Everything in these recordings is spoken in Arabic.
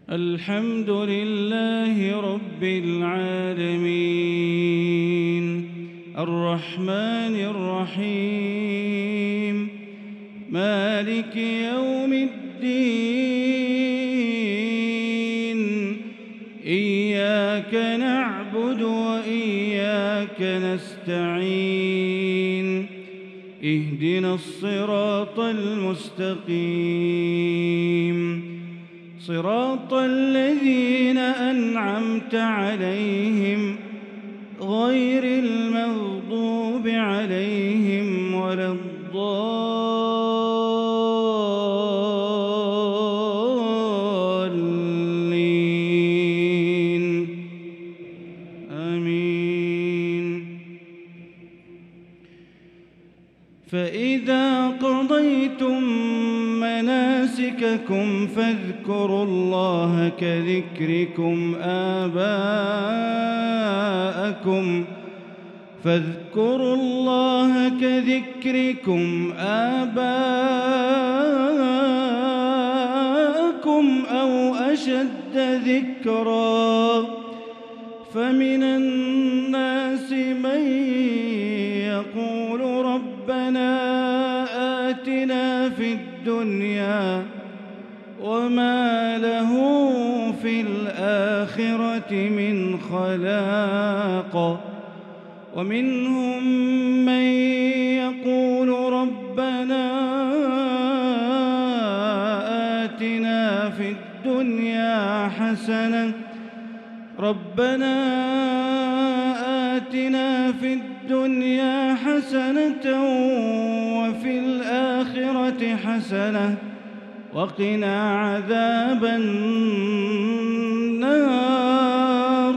الحمد لله رب العالمين الرحمن الرحيم مالك يوم الدين إياك نعبد وإياك نستعين اهدنا الصراط المستقيم صراط الذين أنعمت عليهم غير المغضوب عليهم ولا الضالين آمين. فإذا قضيتم مناسككم فاذكروا الله كذكركم آباءكم أو أشد ذكرا فمن الناس من يقول ربنا آتنا في الدنيا وما له في الآخرة من خلاق ومنهم من يقول ربنا آتنا في الدنيا حسنة وفي الآخرة حسنة وقنا عذاب النار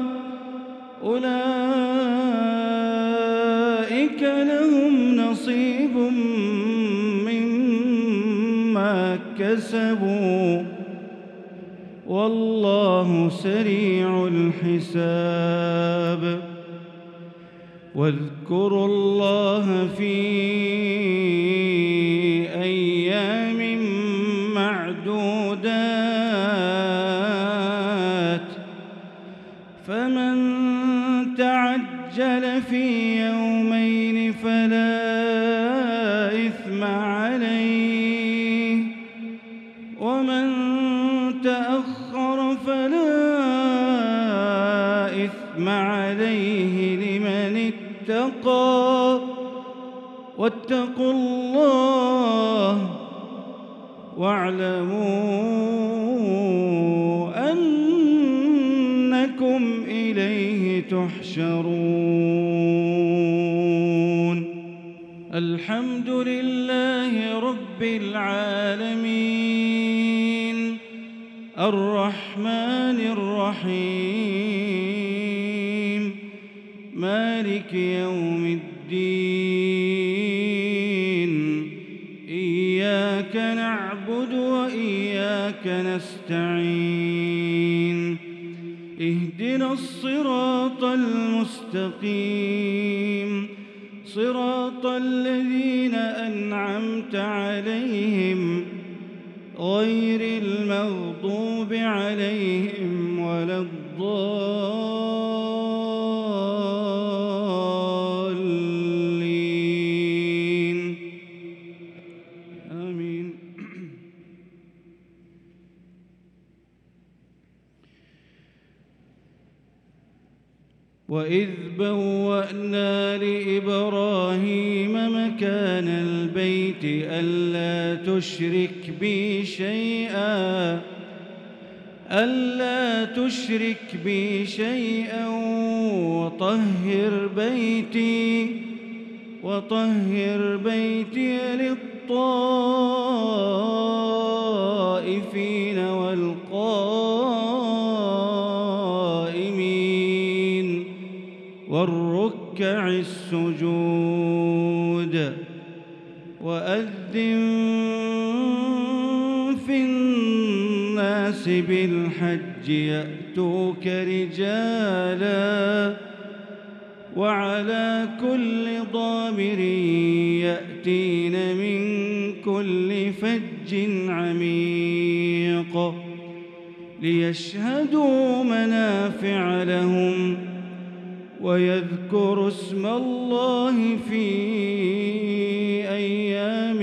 أولئك لهم نصيب مما كسبوا والله سريع الحساب. واذكروا الله في أيام معدودات فمن تعجل في يومين فلا إثم عليه ومن تأخر فلا إثم عليه لمن اتقى واتقوا الله واعلموا أنكم إليه تحشرون. الحمد لله رب العالمين الرحمن الرحيم مالك يوم الدين إياك نعبد وإياك نستعين اهدنا الصراط المستقيم صراط الذين أنعمت عليهم غير المغضوب عليهم ولا الضالين آمين. وإذ بوأنا لإبراهيم مكان البيت ألا تشرك بي شيئا وطهر بيتي للطائفين والقائمين والركع السجود وأذن في الناس بالحج يأتوك رجالا وعلى كل ضامر يأتين من كل فج عميق ليشهدوا منافع لهم ويذكروا اسم الله في أيام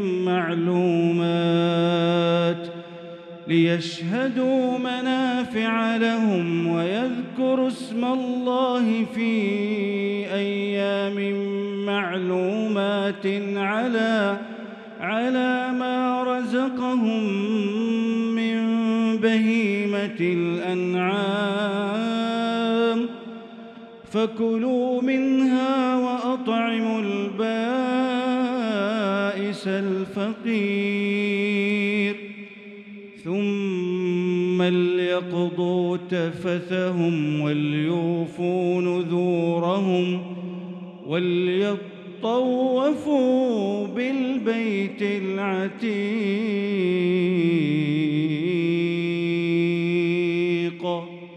معلومات ليشهدوا منافع لهم ويذكروا اسم الله في أيام معلومات على ما رزقهم من بهيمة الأنعام فكلوا منها وأطعموا البائس الفقير ثم ليقضوا تفثهم وليوفوا نذورهم وليطوفوا بالبيت العتيق